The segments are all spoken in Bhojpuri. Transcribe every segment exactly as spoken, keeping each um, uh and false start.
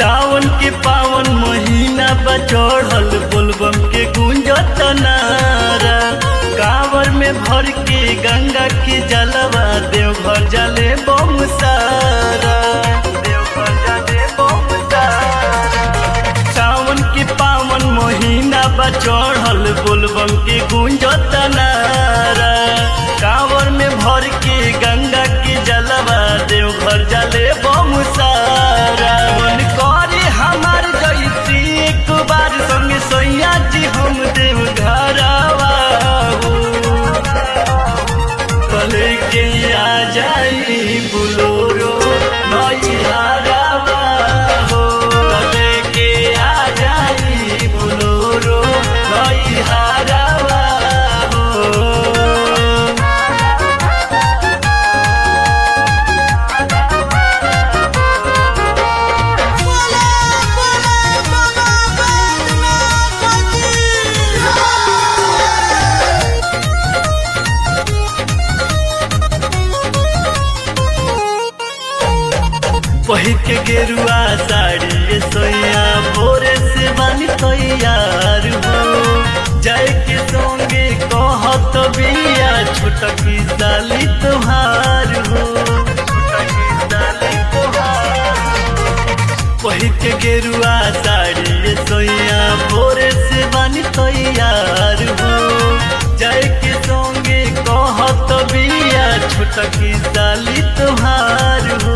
सावन के पावन महीना बा चढ़ल बोलबम के गुंजत नारा। कांवर में भर के गंगा के जलवा देवघर जले बम सारा, देवघर जले बम सारा। सावन के पावन महीना बा चढ़ल बोलबम के गुंजत नारा। कांवर में भर के गंगा के जलवा देवघर जले बम सारा। मन करे हमार जैती एक बार संग सोया जी हम देवघरवा कले के आ जाई बुलोरो नैहरवा हो। कले के आ जाई बुलोरो नैहरवा हो। पहिर के गेरुआ साड़ी सोया भोरे से बनी तैयार हो। जाए के संगे कहत बिया छोटकी साली तुहार हो, छोटकी साली तुहार। पहिर के गेरुआ साड़ी सोया भोरे से बनी तैयार हो। जाए के संगे कहत बिया छोटकी साली तुहार हो।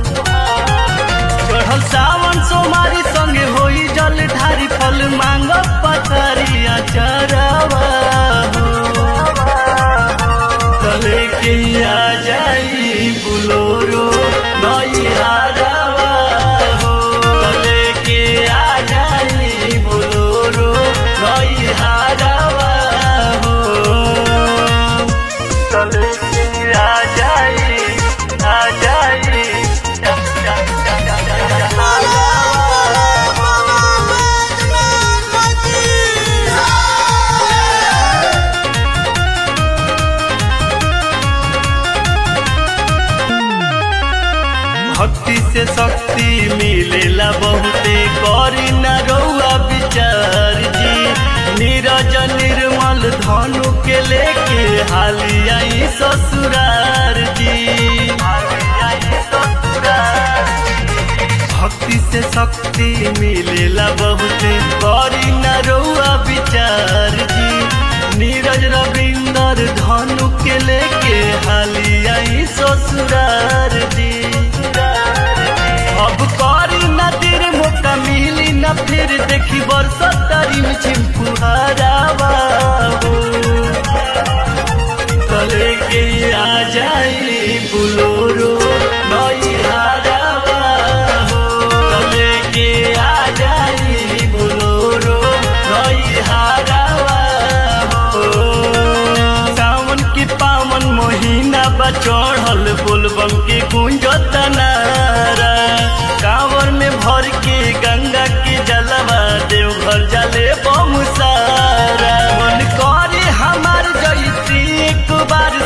चढ़ल सावन सोमारी संगे होई जल ढारी फल मांग पथरिया चरवा हो। कले के आ जाई बुलोरो नैहरवा हो। कले के आ जाई बुलोरो नैहरवा हो। कले के आ जाई आ जाई भक्ति से शक्ति मिलेला बहुते करी न रउआ विचार जी। नीरज निर्मल धनु के लेके हाली आई ससुरार जी। भक्ति से शक्ति मिलेला बहुते करी न रउआ विचार जी। नीरज रविंदर धनु के लेके हाली आई ससुरार जी। अब करी न तेरे मौका मिली न फिर देखी बरसत तारीम छिमफुहारावा हो। कले के आ जाई बुलोरो नैहरवा हो। कले के आ जाई बुलोरो नैहरवा हो। सावन के पावन महीना बा चढ़ल बोलबम के गुंजत नारा। कांवर में भर के गंगा के जलवा देवघर जले बम सारा। मन करे हमार जैती एक बार